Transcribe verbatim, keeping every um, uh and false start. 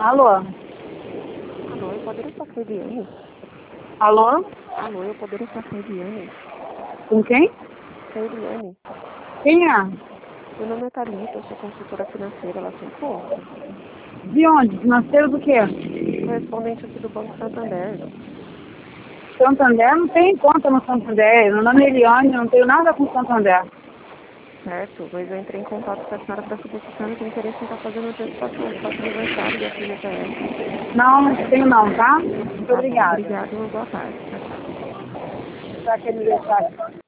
Alô? Alô, eu poderia estar com a Eliane? Alô? Alô, eu poderia estar com a Eliane? Com quem? Com a Eliane. Quem é? Meu nome é Thalita, eu sou consultora financeira, ela se encontra. De onde? Financeiro do quê? Correspondente aqui do Banco Santander. Santander? Não tem conta no Santander. Meu nome é Eliane, não tenho nada com Santander. Certo, mas eu entrei em contato com a senhora para saber se a senhora tem interesse em estar fazendo antecipação do próximo aniversário da F G T S. Não, não tenho não, tá? Muito Tá bom, obrigada. obrigada e uma boa tarde. Tchau, tchau. Pra aquele aniversário.